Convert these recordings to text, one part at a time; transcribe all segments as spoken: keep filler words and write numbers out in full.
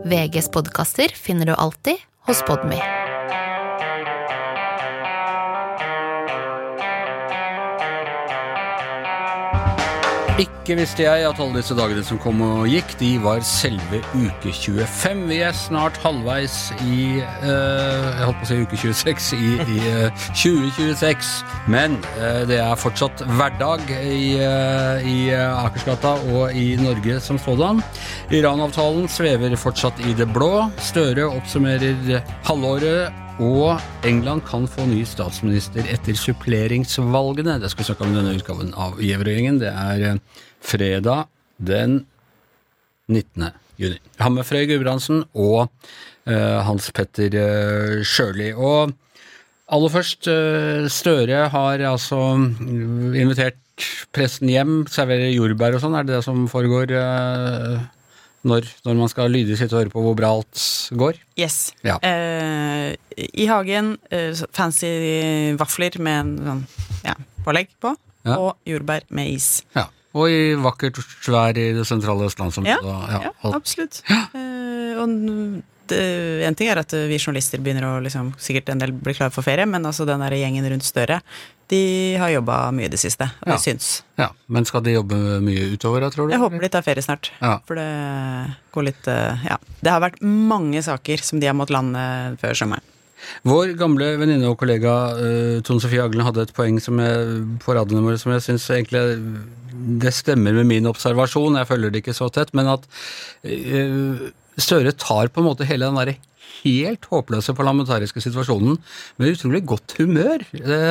V G's podcaster finner du alltid hos Podme. Ikke visste jeg at alle disse dagene som kom og gikk, de var selve uke tjuefem. Vi er snart halvveis i, uh, jeg holdt på å si uke tjueseks, i, i uh, tjue tjueseks. Men uh, det er fortsatt hverdag i, uh, i uh, Akersgata og i Norge som sådan. Iran-avtalen svever fortsatt i det blå. Støre oppsummerer halvåret. Og England kan få ny statsminister etter suppleringsvalgene. Det skal vi snakke om i denne utgaven av Gjevrøy-gjengen. Det er fredag den nittende juni. Hammerfrøy Gudbrandsen og uh, Hans Petter uh, Sjøli. Og aller først, uh, Støre har altså invitert pressen hjem, serverer jordbær og sånn. Er det det som foregår uh, når, når man skal lyde sitt og høre på hvor bra alt går? Yes. Ja. Eh, I hagen, eh, fancy vafler med en sånn, ja, pålegg på, ja. Og jordbær med is. Ja, og i vakkert svær i det sentrale Østlandsområdet. Ja, ja, ja, absolutt. Ja. Eh, og det, en ting er at vi journalister begynner å liksom, sikkert en del blir klare for ferie, men altså den der gjengen rundt Støre, de har jobbet mye det siste, og ja. det syns. Ja, men skal de jobbe mye utover, tror du? Jeg håper de tar ferie snart, ja. For det går litt, ja. Det har vært mange saker som de har måttet lande før sommeren. Vår gamle venninne og kollega uh, Tone Sofie Aglen hadde et poeng som jeg, på radioene våre som jeg synes egentlig det stemmer med min observasjon, jeg følger det ikke så tett, men at uh, Støre tar på en måte hele den der helt håpløse parlamentariske situasjonen med utrolig godt humør.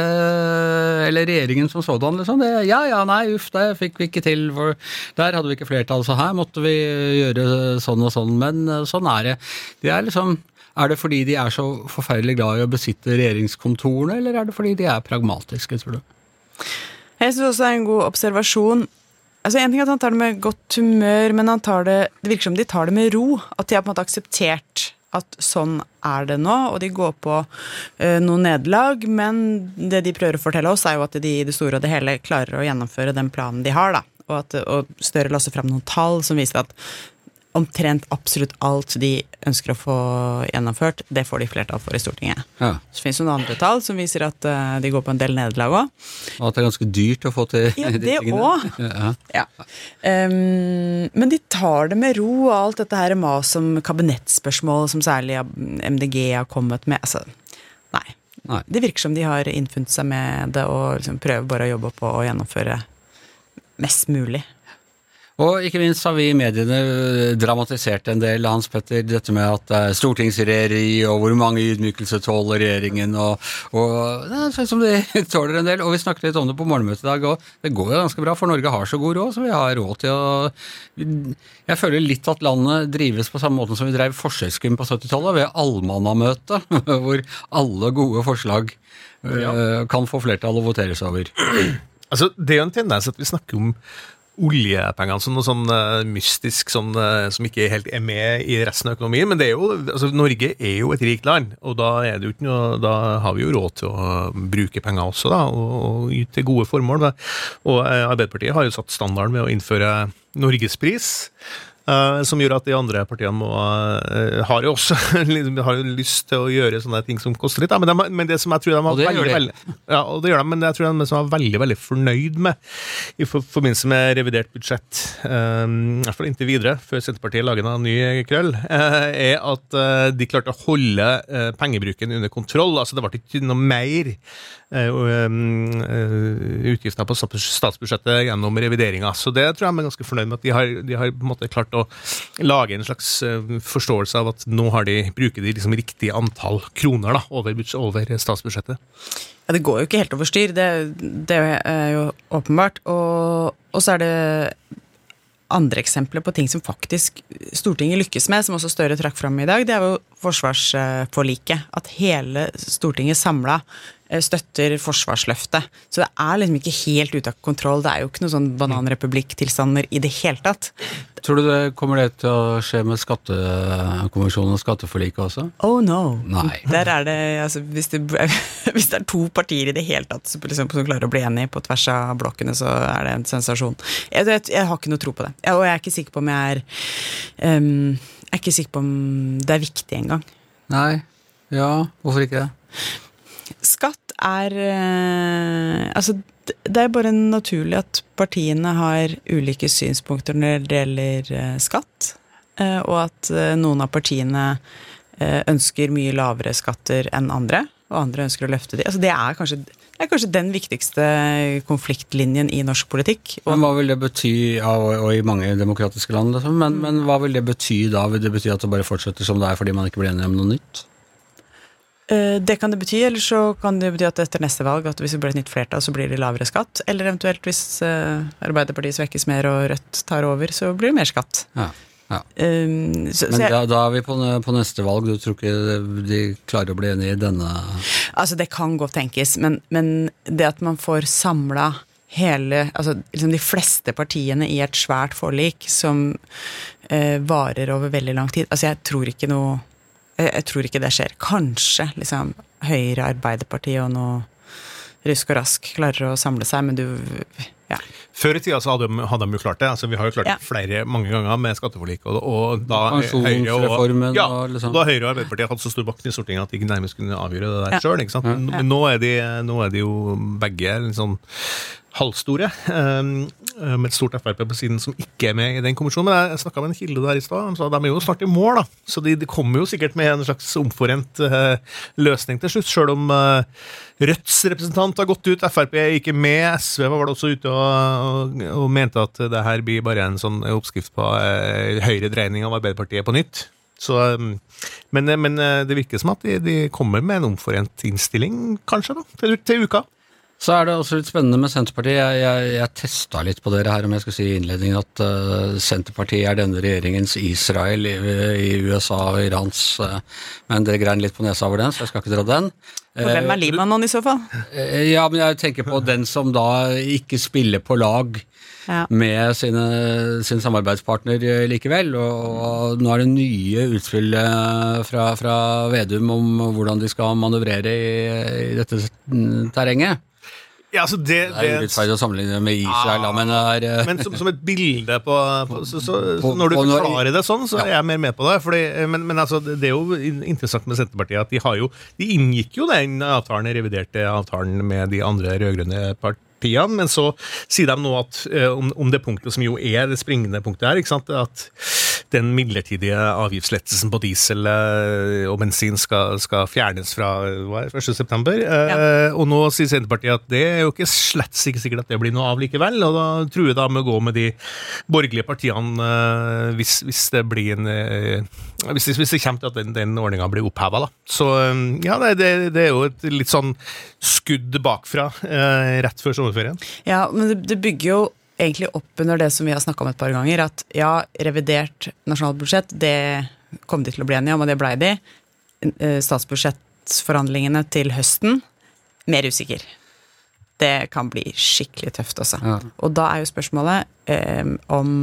Eh, eller regjeringen som sådan, liksom. Det, ja, ja, nei, uff, det fikk vi ikke til, for der hadde vi ikke flertall, så her måtte vi gjøre sånn og sånn, men sånn er det. Det er liksom, er det fordi de er så forferdelig glad i å besitte regjeringskontorene, eller er det fordi de er pragmatiske, tror du? Jeg synes også det er en god observasjon. Altså, en ting er at han tar det med godt humør, men han tar det, det virker som de tar det med ro, at de har på en måte akseptert at sånn er det nå, og de går på uh, noen nederlag, men det de prøver å fortelle oss er jo at de i det store og det hele klarer å gjennomføre den planen de har, da. Og at og Støre lasser frem noen tall som viser at omtrent absolutt alt de ønsker å få gjennomført, det får de flertall for i Stortinget. Ja. Så finnes det noen andre tall som viser at uh, de går på en del nederlag også. Og at det er ganske dyrt å få til ja, de det tingene. også. Ja. Ja. Um, men de tar det med ro, og alt dette her mas om kabinettspørsmål som særlig M D G har kommet med. Altså, nei. nei. Det virker som de har innfunnet seg med det og liksom prøver bare å jobbe på å gjennomføre mest mulig. Og ikke minst har vi i mediene dramatisert en del, Hans Petter, dette med at det er stortingsregjeri, og hvor mange ydmykelser tåler regjeringen, og, og det er sånn som de tåler en del, og vi snakket litt om det på morgenmøtet i dag, og det går jo ganske bra, for Norge har så god råd, så vi har råd til å... Jeg føler litt at landet drives på samme måte som vi drev forsøksgym på syttitallet, ved allmannamøte, hvor alle gode forslag ja. uh, kan få flertall og voteres over. Altså, det er jo en tendens at vi snakker om oljepengene som noe sånn uh, mystisk sånn, uh, som ikke helt er med i resten av økonomien, men det er jo, altså Norge er jo et rikt land, og da er det jo ikke noe, da har vi jo råd til å bruke penger også da, og, og til gode formål. Da. Og uh, Arbeiderpartiet har jo satt standarden med å innføre Norgespris, Uh, som gjør at de andre partiene må, uh, har jo også har jo lyst til å gjøre sånne ting som koster litt, da. men, de, men det som jeg tror de var veldig, veldig, ja, og det gjør de, men jeg tror de som var veldig, veldig fornøyd med i for, forbindelse med revidert budsjett, uh, i hvert fall inntil videre, før Senterpartiet lager en ny krøll, uh, er at uh, de klarte å holde uh, pengebruken under kontroll, altså det var ikke noe mer uh, um, uh, utgifter på statsbudsjettet gjennom revideringen, så det tror jeg de er ganske fornøyd med at de har, de har på en måte klart å lage en slags uh, forståelse av at nå har de, bruker de liksom riktig antall kroner da, over, over statsbudsjettet. Ja, det går jo ikke helt over styr, det, det er jo åpenbart, og, og så er det andre eksempler på ting som faktisk Stortinget lykkes med, som også Støre trakk fram i dag, det er jo forsvarsforliket, at hele Stortinget samlet støtter forsvarsløftet. Så det er liksom ikke helt ute av kontroll. Det er jo ikke noe sånn bananrepublikk-tilstander i det hele tatt. Tror du det kommer det til å skje med skattekommisjonen og skatteforliket også? Oh no. Nei. Der er det, altså, hvis det, hvis det er to partier i det hele tatt som liksom, som klarer å bli enige på tvers av blokkene, så er det en sensasjon. Jeg, jeg, jeg har ikke noe tro på det. Jeg, og jeg er ikke sikker på om jeg er... Um, Jeg er ikke sikker på om det er viktig engang. Nei, ja, hvorfor ikke det? Skatt er eh, altså det er bare naturlig at partiene har ulike synspunkter når det gjelder eh, skatt, eh, og at eh, noen av partiene eh, ønsker mye lavere skatter enn andre, og andre ønsker å løfte de. Altså det er kanskje, det er kanskje den viktigste konfliktlinjen i norsk politikk. Og men hva vil det bety, ja, og, og i mange demokratiske land, liksom, men, men hva vil det bety da? Vil det bety at det bare fortsetter som det er fordi man ikke blir enig om noe nytt? Det kan det bety, eller så kan det bety at etter neste valg, at hvis det blir et nytt flertall, så blir det lavere skatt, eller eventuelt hvis Arbeiderpartiet svekkes mer og Rødt tar over, så blir det mer skatt. Ja, ja. Um, så, Men så jeg, da, da er vi på, på neste valg, du tror ikke de klarer å bli enige i denne? Altså det kan godt tenkes, men, men det at man får samlet hele, altså liksom de fleste partiene i et svært forlik som eh, varer over veldig lang tid, altså jeg tror ikke noe Jeg tror ikke det skjer. Kanskje liksom, Høyre, Arbeiderpartiet og noe Rusk og Rask klarer å samle seg, men du, ja. Før i tida så hadde de, hadde de jo klart det. Altså, vi har jo klart Ja. det flere mange ganger med skatteforlik, og, og da Pensjonsreformen Høyre og, ja, og liksom. da Høyre og Arbeiderpartiet hadde så stor makt i Stortinget at de ikke nærmest kunne avgjøre det der Ja. selv, ikke sant? Ja. Men nå er, de, nå er de jo begge litt sånn halvstore, um, med et stort F R P på siden som ikke er med i den kommisjonen. Men jeg snakket med en kilde der i stad, de sa de er jo snart i mål, da. Så de, de kommer jo sikkert med en slags omforent uh, løsning til slutt, selv om uh, Rødts representant har gått ut, F R P er ikke med, S V var vel også ute og, og, og mente at det her blir bare en sånn oppskrift på uh, høyre dreining av Arbeiderpartiet på nytt. Så, um, men, men uh, det virker som at de, de kommer med en omforent innstilling, kanskje, da, til, til uka. Så er det også litt spennende med Senterpartiet. Jeg, jeg, jeg testet litt på dere her, om jeg skal si i innledningen, at uh, Senterpartiet er denne regjeringens Israel i, i U S A og Irans, uh, men dere grein litt på nesa over den, så jeg skal ikke dra den. Og hvem er Libanon i så fall? Uh, ja, men jeg tenker på den som da ikke spiller på lag Ja. med sine, sin samarbeidspartner likevel, og, og nå er det nye utspill fra, fra Vedum om hvordan de skal manøvrere i, i dette terrenget. Ja, altså det, Det er urettferdig å sammenligne med Israel, da, men det er eh, Men som, som et bilde på, på, så, så, På- Når du på når- forklarer det sånn, så Ja. er jeg mer med på det. Fordi, men men altså, det er jo interessant med Senterpartiet at de har jo De inngikk jo den avtalen, reviderte avtalen med de andre rødgrønne partiene, men så sier de nå at eh, om, om det punktet som jo er det springende punktet her, ikke sant, at den midlertidige avgiftslettelsen på diesel eh, og bensin skal, skal fjernes fra hva er det, første september. Eh, Ja. Og nå sier Senterpartiet at det er jo ikke slett ikke sikkert at det blir noe av likevel, og da tror jeg da med å gå med de borgerlige partiene eh, hvis, hvis det blir en eh, hvis, det, hvis det kommer til at den, den ordningen blir opphevet da. Så eh, ja, det, det, det er jo et litt sånn skudd bakfra eh, rett før sommerferien. Ja, men det, det bygger jo egentlig opp under det som vi har snakket om et par ganger, at ja, revidert nasjonalbudsjett, det kom de til å bli enige om, og det ble de. Eh, Statsbudsjettforhandlingene til høsten, mer usikker. Det kan bli skikkelig tøft også. Ja. Og da er jo spørsmålet eh, om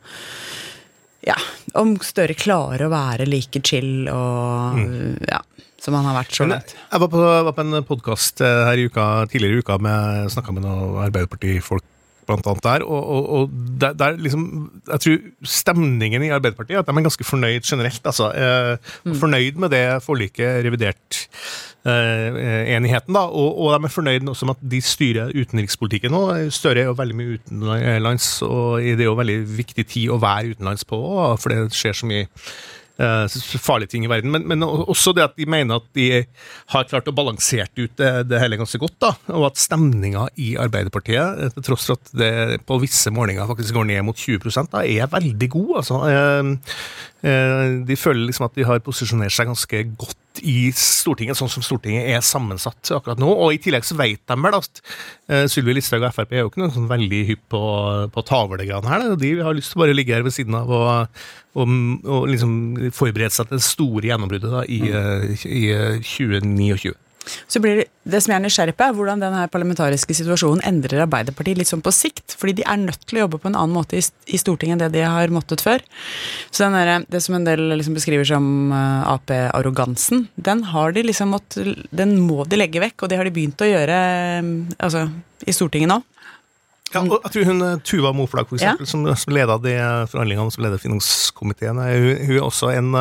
ja, om Støre klarer å være like chill og ja, som han har vært så Men langt. jeg, jeg var på, var på en podcast eh, her i uka, tidligere i uka, med snakket med noen Arbeiderparti-folk blant annet der, og, og, og der, der liksom, jeg tror stemningen i Arbeiderpartiet er at de er ganske fornøyd generelt, altså, eh, Mm. fornøyd med det forliket, revidert eh, enigheten da, og, og de er fornøyd også med at de styrer utenrikspolitikken nå. Støre er jo veldig mye utenlands, og det er jo veldig viktig tid å være utenlands på, for det skjer så mye Uh, farlige ting i verden, men, men også det at de mener at de har klart å balansere ut det, det hele ganske godt, da, og at stemninga i Arbeiderpartiet, til tross for at det på visse målinger faktisk går ned mot tjue prosent, da, er veldig god, altså. Uh, uh, de føler liksom at de har posisjonert seg ganske godt i Stortinget, sånn som Stortinget er sammensatt akkurat nå, og i tillegg så vet de vel at uh, Sylvi Listhaug og F R P er jo ikke noen sånn veldig hypp på, på tavlegran her, da. De har lyst til å bare ligge her ved siden av og, og, og liksom forberede seg til det store gjennombruddet da, i, uh, i uh, tjue tjueni. Så blir det, det som jeg er nysgjerrig på, er hvordan denne parlamentariske situasjonen endrer Arbeiderpartiet litt sånn på sikt, fordi de er nødt til å jobbe på en annen måte i, i Stortinget enn det de har måttet før. Så den der, det som en del liksom beskriver som uh, A P-arrogansen, den har de liksom måttet, den må de legge vekk, og det har de begynt å gjøre um, altså, i Stortinget nå. Ja, og jeg tror hun Tuva Moflag, for eksempel, ja. som, som ledet de forhandlingene, som leder finanskomiteen, hun, hun er også en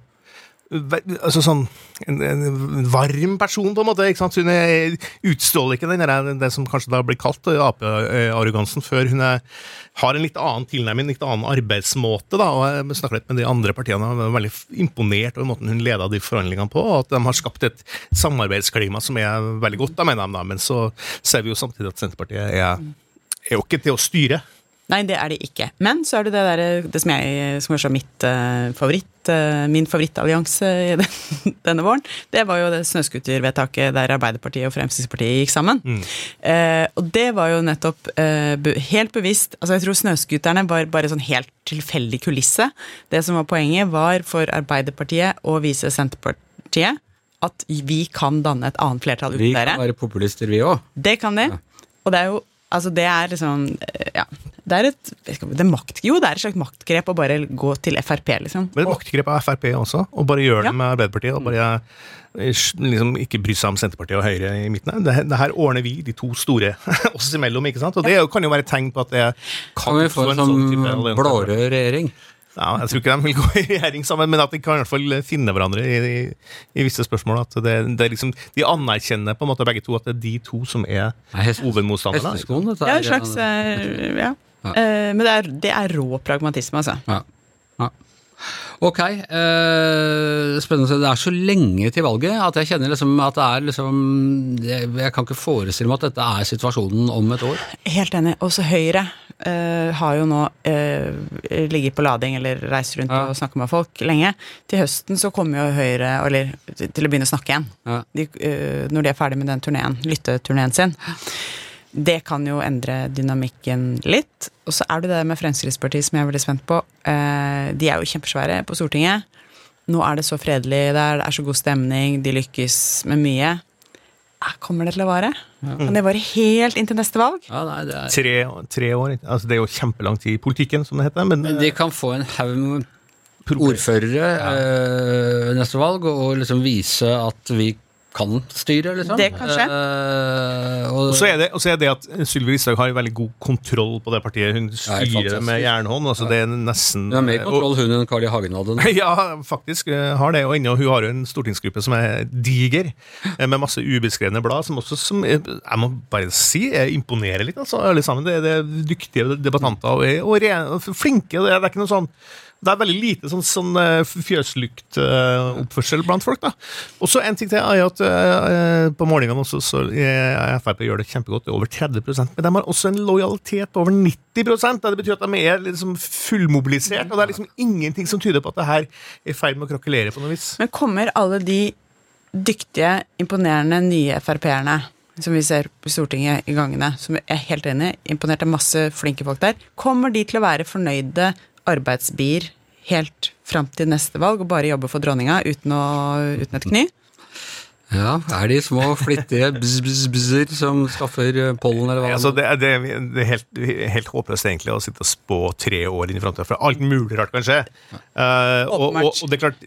altså sånn en, en varm person på en måte, ikke sant? Hun er, utstråler ikke den der, det som kanskje da blir kalt A P-arrogansen før hun er, har en litt annen tilnærming, en litt annen arbeidsmåte da, og jeg snakker litt med de andre partiene, jeg er veldig imponert over måten hun leder de forhandlingene på, og at de har skapt et samarbeidsklima som er veldig godt, da mener de da, men så ser vi jo samtidig at Senterpartiet er, er jo ikke til å styre. Nei, det er det ikke. Men så er det det der, det som jeg, som er så mitt uh, favoritt, uh, min favorittallianse i den, denne våren, det var jo det snøskutervedtaket der Arbeiderpartiet og Fremskrittspartiet gikk sammen. Mm. Uh, og det var jo nettopp uh, be, helt bevisst, altså jeg tror snøskuterne var bare sånn helt tilfeldig kulisse. Det som var poenget var for Arbeiderpartiet å vise Senterpartiet at vi kan danne et annet flertall uten dere. Vi kan være populister, vi også. Det kan det. Ja. Og det er jo Altså det er liksom, ja, det er et, det er makt, jo det er et slags maktgrep å bare gå til F R P liksom. Men det er maktgrep av F R P også, og bare gjøre det ja. med Arbeiderpartiet, og bare liksom ikke bry seg om Senterpartiet og Høyre i midten. Det, det her ordner vi, de to store, oss imellom, ikke sant? Og det kan jo være et tegn på at det kan, kan vi få en sånn blårød regjering? Ja, jeg tror ikke de vil gå i regjering sammen, men at de kan i hvert fall finne hverandre i, i, i visse spørsmål. At det, det er liksom, de anerkjenner på en måte begge to at det er de to som er hovedmotstanderne. Hesteskoen, det er en slags, ja. ja. Men det er, det er rå pragmatisme, altså. Ja. Ja. Ok, eh, spennende. Det er så lenge til valget at jeg kjenner liksom at det er liksom, jeg, jeg kan ikke forestille meg at dette er situasjonen om et år. Helt enig. Også Høyre eh, har jo nå eh, ligget på lading eller reist rundt ja. og snakket med folk lenge. Til høsten så kommer jo Høyre, eller til å begynne å snakke igjen, ja. de, eh, når de er ferdig med den turnéen, lytteturneen sin. Det kan jo endre dynamikken litt. Og så er det det med Fremskrittspartiet som jeg er veldig spent på. Eh, de er jo kjempesvære på Stortinget. Nå er det så fredelig der, det er så god stemning, de lykkes med mye. Eh, kommer det til å vare? Ja. Kan det vare helt inn til neste valg? Ja, nei, det er... tre, tre år, altså det er jo kjempelang tid i politikken, som det heter. Men, men de kan få en haug med ordførere ja. eh, neste valg, og liksom vise at vi kan styre, liksom. Det kan skje. Uh, og, og, så er det, og så er det at Sylvi Listhaug har veldig god kontroll på det partiet. Hun styrer med jernhånd. Altså det er nesten... Hun har mer kontroll hun enn Carl I. Hagen hadde. Ja, faktisk har det. Og ennå, hun har jo en stortingsgruppe som er diger, med masse ubeskrevne blad, som også, som, jeg må bare si, imponerer litt, altså, alle sammen. Det, det er dyktige debattanter, og, og, og, og flinke. Det er, det er ikke noe sånn Det er veldig lite sånn, sånn fjøslykt uh, oppførsel blant folk, da. Og så en ting til er at uh, på målingene også, så uh, F R P gjør det kjempegodt, det er over tretti prosent, men de har også en lojalitet på over nitti prosent. Det betyr at de er liksom fullmobilisert, og det er liksom ingenting som tyder på at det her er feil med å krakelere på noe vis. Men kommer alle de dyktige, imponerende nye F R P-erne, som vi ser på Stortinget i gangene, som er helt enig, imponert av masse flinke folk der, kommer de til å være fornøyde arbeidsbier helt frem til neste valg og bare jobbe for dronninga uten, å, uten et kny? Ja, er de små flittige bzz-bzzer som skaffer pollen eller hva? Altså, det, det, det er helt, helt håpløst egentlig å sitte og spå tre år inn i fremtiden, for alt mulig rart kan skje. Uh, og, og, og det er klart,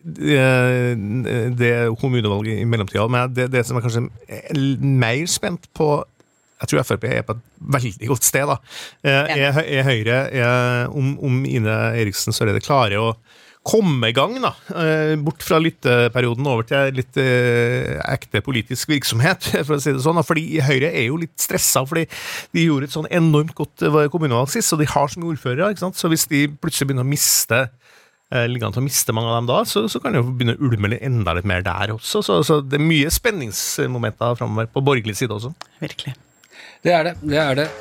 det, det er kommunevalget i mellomtida, men det, det som er kanskje mer spent på, jeg tror F R P er på et veldig godt sted da. Er, er Høyre, er, om, om Ine Eriksen Søreide klarer å komme i gang da, bort fra lytteperioden over til litt eh, ekte politisk virksomhet, for å si det sånn, fordi Høyre er jo litt stresset, fordi de gjorde et sånn enormt godt kommunevalg sist, og de har så mye ordførere, ikke sant? Så hvis de plutselig begynner å miste eh, ligger an til å miste mange av dem da, så, så kan de jo begynne å ulme enda litt mer der også, så, så det er mye spenningsmomenter fremover på borgerlig side også. Virkelig. Det er det, det er det.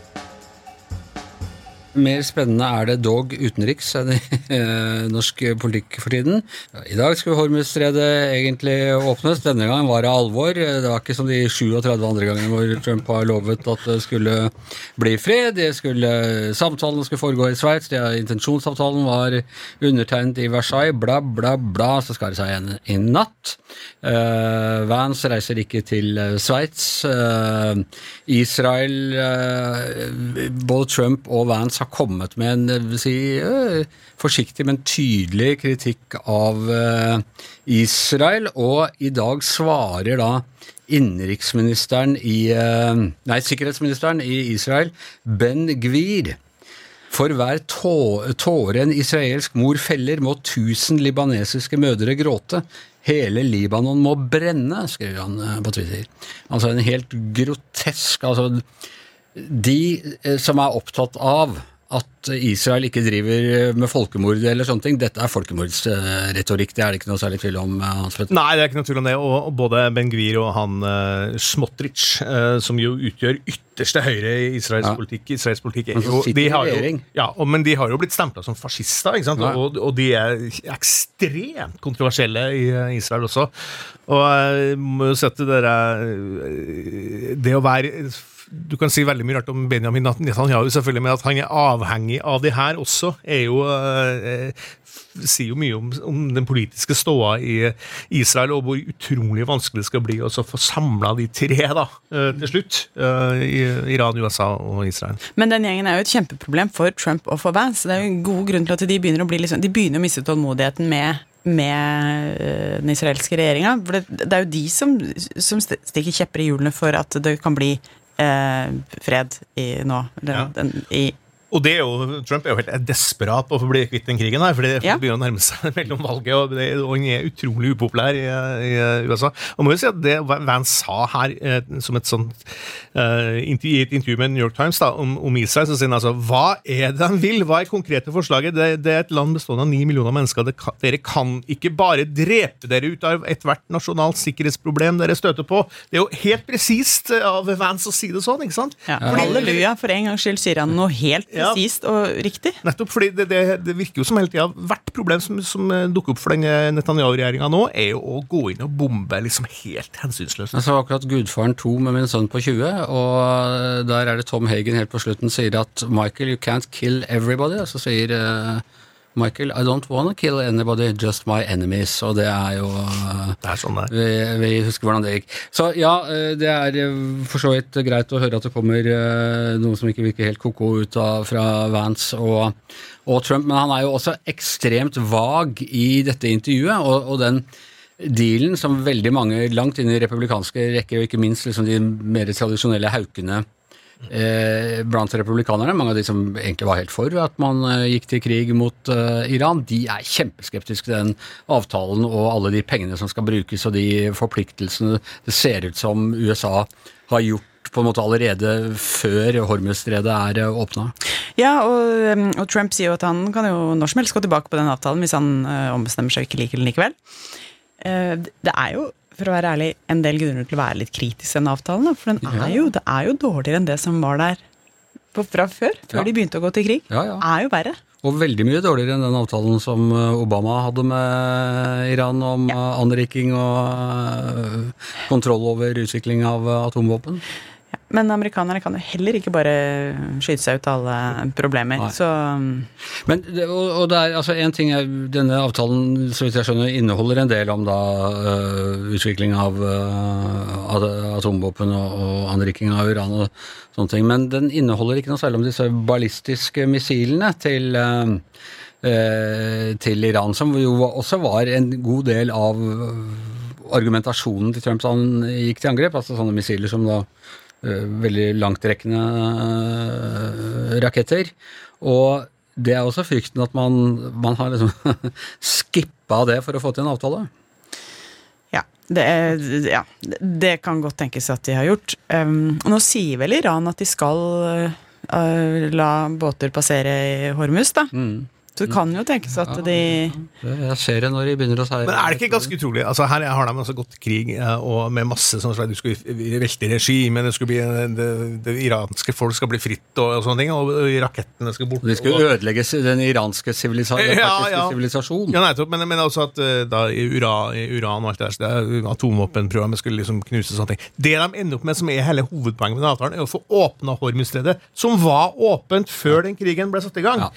Mer spennende er det dog utenriks enn i eh, norsk politikk for tiden. I dag skulle Hormuzstredet egentlig åpnes. Denne gangen var det alvor. Det var ikke som de syttisju andre gangene hvor Trump har lovet at det skulle bli fred. Det skulle, samtalen skulle foregå i Sveits. Intensjonsavtalen var undertegnet i Versailles. Bla, bla, bla. Så skal det seg en, en natt. Uh, Vance reiser ikke til uh, Sveits. Uh, Israel, uh, både Trump og Vance har kommet med en jeg vil si, øh, forsiktig, men tydelig kritikk av øh, Israel, og i dag svarer da innenriksministeren i, øh, nei, sikkerhetsministeren i Israel, Ben Gvir. For hver tå- tåre en israelsk mor feller, må tusen libanesiske mødre gråte. Hele Libanon må brenne, skriver han på Twitter. Altså en helt grotesk, altså de som er opptatt av at Israel ikke driver med folkemord eller sånne ting, dette er folkemordsretorikk, det er det ikke noe særlig tvil om, Hans Petter. Nei, det er ikke noe tvil om det, og, og både Ben Gvir og han uh, Smotrich, uh, som jo utgjør ytterste høyre i Israels ja. politikk, Israels politikk er jo, de har jo, ja, og, men de har jo blitt stemplet som fascister, ikke sant? Ja. Og, og de er ekstremt kontroversielle i Israel også, og jeg må jo si at det der, det å være du kan si veldig mye rart om Benjamin Netanyahu selvfølgelig, men at han er avhengig av det her også, er jo eh, sier jo mye om, om den politiske ståa i Israel, og hvor utrolig vanskelig det skal bli å få samlet de tre da, til slutt, i Iran, U S A og Israel. Men den gjengen er jo et kjempeproblem for Trump og for Vance. Det er jo en god grunn til at de begynner å bli liksom, de begynner å miste tålmodigheten med med den israelske regjeringen, for det, det er jo de som, som stikker kjepper i hjulene for at det kan bli eh, fred i nå, eller, ja. den, i Og det er jo, Trump er jo helt desperat på å få bli kvitt den krigen her, for det ja. begynner å nærme seg mellom valget, og, det, og han er utrolig upopulær i, i U S A. Og må jo si at det Vance sa her, eh, som et sånt, eh, i et intervju med New York Times da, om, om Israel, så sier han altså, hva er det han vil? Hva er konkrete forslaget? Det, det er et land bestående av ni millioner mennesker. Det kan, dere kan ikke bare drepe dere ut av et hvert nasjonalt sikkerhetsproblem dere støter på. Det er jo helt presist av Vance å si det sånn, ikke sant? Ja. Fordi, halleluja, for en gang skyld sier han noe helt presist og riktig. Nettopp, fordi det, det, det virker jo som hele tiden hvert problem som, som dukker opp for denne Netanyahu-regjeringen nå, er jo å gå inn og bombe liksom helt hensynsløst. Jeg så akkurat Gudfaren to med min sønn på tjue, og der er det Tom Hagen helt på slutten sier at Michael, you can't kill everybody, og så sier uh, Michael, I don't want to kill anybody, just my enemies, og det er jo uh, det er sånn det er. Vi, vi husker hvordan det gikk. Så ja, det er for så vidt greit å høre at det kommer uh, noe som ikke virker helt koko ut av fra Vance og, og Trump, men han er jo også ekstremt vag i dette intervjuet, og, og den dealen som veldig mange langt inn i republikanske rekker, og ikke minst liksom de mer tradisjonelle haukene Eh, blant republikanerne, mange av de som egentlig var helt for at man eh, gikk til krig mot eh, Iran, de er kjempeskeptiske til den avtalen og alle de pengene som skal brukes og de forpliktelsene det ser ut som U S A har gjort på en måte allerede før Hormuzstredet er eh, åpnet. Ja, og, og Trump sier jo at han kan jo når som helst gå tilbake på den avtalen hvis han eh, ombestemmer seg ikke like den likevel. Eh, det er jo for å være ærlig, en del grunner til å være litt kritisk den avtalen, da, for den er jo, det er jo dårligere enn det som var der på, fra før, før ja. de begynte å gå til krig. Ja, ja. Er jo verre. Og veldig mye dårligere enn den avtalen som Obama hadde med Iran om ja. anriking og kontroll over utvikling av atomvåpen. Ja, men amerikanerne kan jo heller ikke bare skyte seg ut alle problemer. Så men, og, og det er, altså en ting er, denne avtalen, så vidt jeg skjønner, inneholder en del om da uh, utvikling av uh, atomvåpen og, og anriking av uran og sånne ting, men den inneholder ikke noe særlig om disse ballistiske missilene til uh, uh, til Iran, som jo også var en god del av argumentasjonen til Trump da han gikk til angrep, altså sånne missiler som da uh, veldig langtrekkende uh, raketter, og det er også frykten at man, man har liksom skippet det for å få til en avtale. Ja det, er, ja, det kan godt tenkes at de har gjort. Um, og nå sier vel Iran at de skal uh, la båter passere i Hormuz, da. Mm. Så det kan jo tenkes at de Jeg ser det når de begynner å si. Men er det ikke ganske utrolig? Altså her har de altså gått krig og med masse sånn at du skulle velte regime, det skulle bli det, det iranske folk skal bli fritt og, og sånne ting, og rakettene skal bort. De skulle ødelegge den iranske sivilisasjonen. Ja, ja. Ja, nettopp, men, men også at da i uran, i uran og alt det der, det atomvåpenprogrammet skulle liksom knuse sånne ting. Det de ender opp med, som er hele hovedpoenget med den avtalen, er å få åpnet Hormuzstredet, som var åpent før den krigen ble satt i gang. Ja.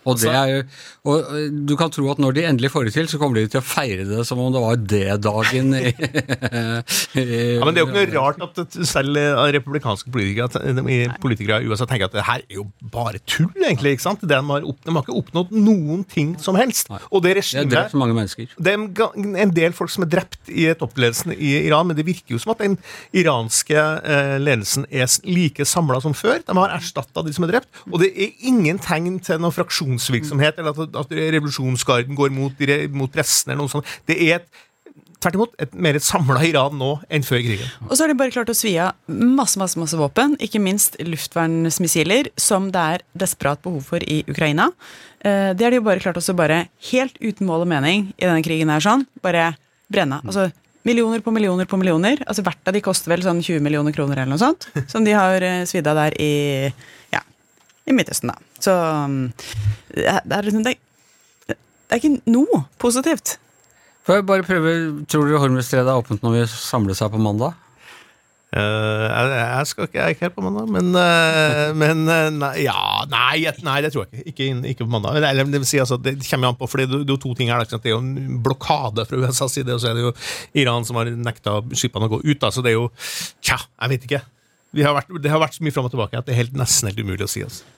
Og, det er jo, og du kan tro at når de endelig får det til, så kommer de til å feire det som om det var D-dagen i, i, ja, men det er jo ikke noe rart at selv republikanske politikere, politikere i U S A tenker at det her er jo bare tull, egentlig, ikke sant? De har, opp, de har ikke oppnådd noen ting som helst. Nei. Og det regimet, det er drept så mange mennesker. Det er en del folk som er drept i toppledelsen i Iran, men det virker jo som at den iranske eh, ledelsen er like samlet som før. De har erstattet de som er drept, og det er ingen tegn til noen fraksjon virksomhet, eller at, at revolusjonsgarden går mot, mot pressen eller noe sånt. Det er et, tvert imot et mer et samlet Iran nå enn før krigen. Og så har de bare klart å svi av masse, masse, masse våpen, ikke minst luftvernsmissiler, som det er desperat behov for i Ukraina. Det har de jo bare klart også bare helt uten mål og mening i denne krigen her sånn, bare brenne. Altså millioner på millioner på millioner, altså hvert av de koster vel sånn tjue millioner kroner eller noe sånt, som de har svidd av der i, ja, i Midtøsten da. Så det er liksom det, det er ikke noe positivt. Får jeg bare prøve, tror dere Hormuzstredet er åpent når vi samler seg på mandag? Uh, jeg, jeg skal ikke, jeg er ikke her på mandag, men, uh, men uh, nei, ja, nei, nei, det tror jeg ikke. Ikke, ikke på mandag. Eller, det vil si, altså, det kommer an på, for det, det er jo to ting her. Det er jo en blokade fra U S A's side, og så er det jo Iran som har nektet skipene å gå ut. Da, så det er jo, tja, jeg vet ikke. Vi har vært, det har vært så mye frem og tilbake at det er helt, nesten helt umulig å si. Altså.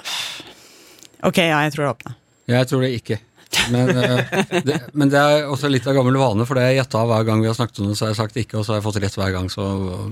Ok, ja, jeg tror det åpner. Jeg tror det ikke. Men, uh, det, men det er også litt av gammel vane, for det har jeg gjettet hver gang vi har snakket om det, så har jeg sagt ikke, og så har jeg fått rett hver gang. Så,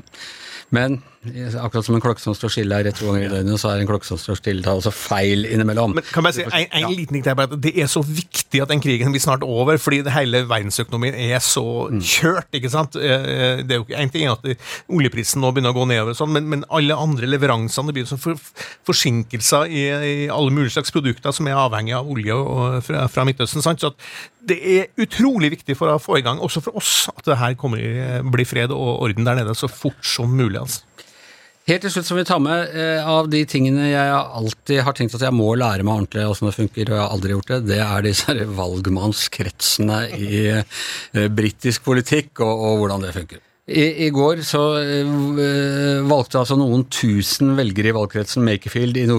men akkurat som en klokke som står stille her rett ganger i døgnet, så er en klokke som står stille, det er også feil innimellom. Men kan jeg si, en, en ja. liten ting til bare, at det er så viktig at den krigen blir snart over, fordi det hele verdensøkonomien er så kjørt, ikke sant? Det er jo ikke en ting at oljeprisen nå begynner å gå nedover, sånn, men, men alle andre leveransene blir så for, forsinkelser i, i alle mulige slags produkter som er avhengig av olje og, fra, fra Midtøsten, sant? Så at det er utrolig viktig for å få i gang, også for oss, at det her kommer i, blir fred og orden der nede så fort som mulig, altså. Helt til slutt som vi tar med eh, av de tingene jeg alltid har tenkt at jeg må lære meg ordentlig hvordan det funker, og jeg har aldri gjort det, det er disse valgmannskretsene i eh, britisk politikk og, og hvordan det funker. I, i går så eh, valgte altså noen tusen velgere i valgkretsen Makerfield i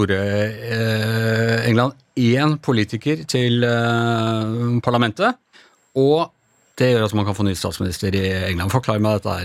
Nord-England én politiker til eh, parlamentet, og det gjør at man kan få ny statsminister i England. Forklar meg dette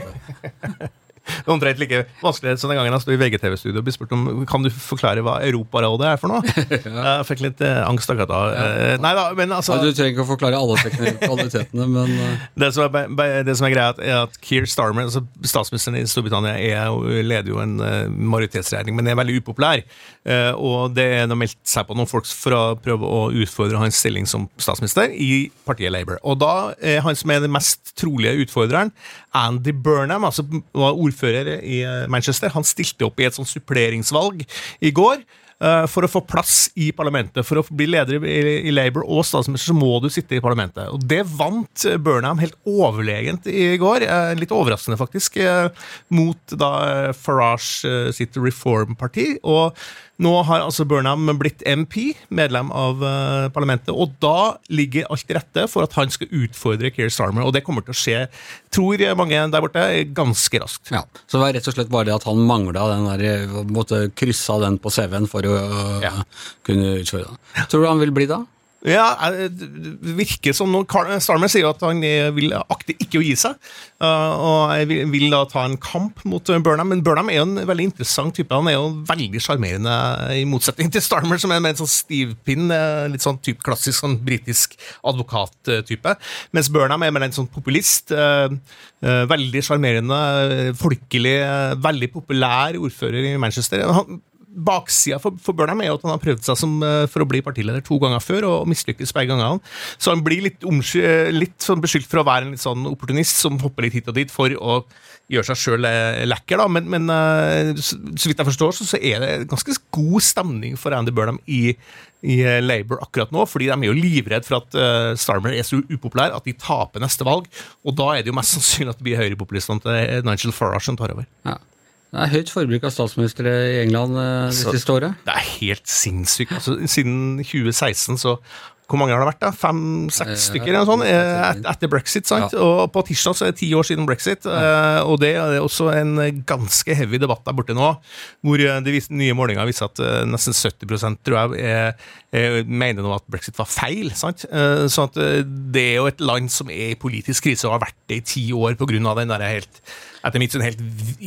her. Det er omtrent like vanskelig som den gangen jeg stod i V G T V-studio og ble spurt om, kan du forklare hva Europarådet er for noe? Jeg fikk litt eh, angst akkurat da. Ja. Nei da, men altså... Ja, du trenger ikke å forklare alle kvalitetene, men... Det som er, det som er greit er at Keir Starmer, altså statsministeren i Storbritannia, er, leder jo en uh, majoritetsregjering, men er veldig upopulær. Uh, og det er meldt seg på noen folk for å prøve å utfordre hans stilling som statsminister i partiet Labour. Og da er han som er den mest trolige utfordreren, Andy Burnham, altså var ordfører i Manchester, han stilte opp i et sånt suppleringsvalg i går uh, for å få plass i parlamentet. For å bli leder i, i Labour og statsminister så må du sitte i parlamentet. Og det vant Burnham helt overlegent i går, uh, litt overraskende faktisk, uh, mot da Farage uh, sitt Reform-parti, og nå har altså Burnham blitt M P, medlem av uh, parlamentet, og da ligger alt rette for at han skal utfordre Keir Starmer, og det kommer til å skje, tror mange der borte, ganske raskt. Ja, så det var rett og slett bare det at han manglet den der, måtte krysse den på C V-en for å uh, ja. kunne utføre det. Tror du han vil bli da? Ja, det virker som nå, Starmer sier at han vil akte ikke å gi seg, og jeg vil da ta en kamp mot Burnham, men Burnham er jo en veldig interessant type, han er jo veldig charmerende i motsetning til Starmer, som er med en sånn stivpinn, litt sånn typ klassisk sånn britisk advokattype, mens Burnham er med en sånn populist, veldig charmerende, folkelig, veldig populær ordfører i Manchester. Han baksida for, for Burnham er jo at han har prøvd seg som, for å bli partileder to ganger før og mislykkes begge ganger. Så han blir litt, omsky, litt sånn beskyldt for å være en litt sånn opportunist som hopper litt hit og dit for å gjøre seg selv lekker, da. Men, men så, så vidt jeg forstår, så, så er det ganske god stemning for Andy Burnham i, i Labour akkurat nå, fordi de er jo livredd for at uh, Starmer er så upopulær at de taper neste valg, og da er det jo mest sannsynlig at det blir høyrepopulistene til Nigel Farage som tar over. Ja. Det er høyt forbruk av statsministre i England eh, det siste året. Det er helt sinnssykt. Altså, siden tjue seksten så hvor mange har det vært da? Fem-seks stykker eller noe sånt, et, etter Brexit, sant? Ja. Og på tirsdag så er det ti år siden Brexit, ja. Og det er også en ganske heavy debatt der borte nå, hvor de nye målinger viser at nesten sytti prosent, tror jeg, er, er, mener nå at Brexit var feil, sant? Så at det er jo et land som er i politisk krise og har vært det i ti år på grunn av den der helt, etter mitt sånn helt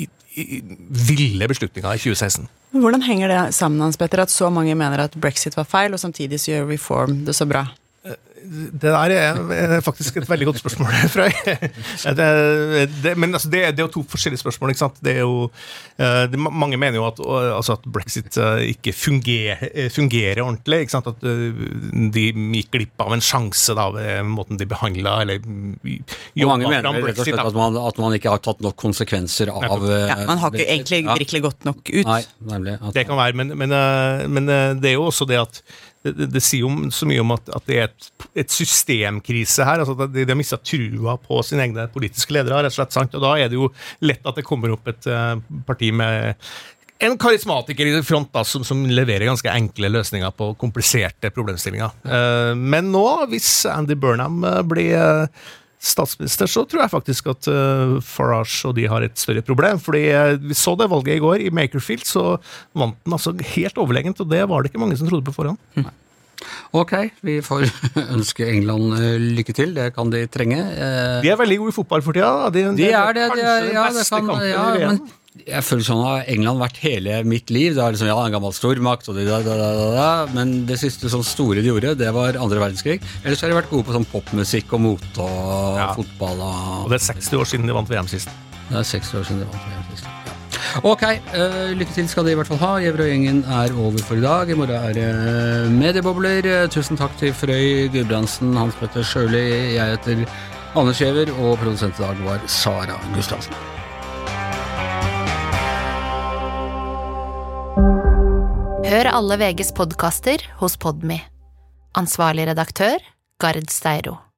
ville beslutninger i tjue seksten. Hvordan henger det sammen, Hans Petter, at så mange mener at Brexit var feil, og samtidig så gjør Reform det så bra? Det der er faktisk et veldig godt spørsmål, Frøy. Det, det, men altså, det, det er jo to forskjellige spørsmål, ikke sant? Det er jo, det, mange mener jo at, altså at Brexit ikke fungerer, fungerer ordentlig, ikke sant? At de gikk glipp av en sjanse da, ved måten de behandlet, eller jobba mange mener fram Brexit. At man, at man ikke har tatt nok konsekvenser av... Ja, man har ikke egentlig ja. virkelig gått nok ut. Nei, nemlig. Det kan være, men, men, men det er jo også det at Det, det, det sier jo så mye om at, at det er et, et systemkrise her, altså at de, de har mistet trua på sine egne politiske ledere, rett og slett, sant? Og da er det jo lett at det kommer opp et uh, parti med en karismatiker i front da, som, som leverer ganske enkle løsninger på kompliserte problemstillinger. Uh, men nå, hvis Andy Burnham uh, blir uh, statsminister, så tror jeg faktisk at uh, Farage og de har et større problem, fordi uh, vi så det valget i går i Makerfield, så vant den altså helt overlegent, og det var det ikke mange som trodde på forhånd. Hm. Ok, vi får ønske England uh, lykke til, det kan de trenge. Uh, de er veldig gode i fotball for tida. De, de, de er det, de er, ja, det kan, ja, men jeg føler sånn at England har vært hele mitt liv, det er liksom, ja, en gammel stormakt, og det, da, da, da, da, men det siste sånn store de gjorde, det var andre verdenskrig. Ellers har de vært gode på sånn popmusikk og mote og ja. fotball. Og, og det er seksti år siden de vant V M sist. Det er seksti år siden de vant V M sist. Ja. Ok, uh, lykke til skal de i hvert fall ha. Gjæver og gjengen er over for i dag. I morgen er det uh, mediebobler. Tusen takk til Frøy Gudbrandsen, Hans Petter Sjøli, jeg heter Anders Gjæver, og produsent i dag var Sara Gustavsen. Hør alle V G's podcaster hos Podme. Ansvarlig redaktør, Gard Steiro.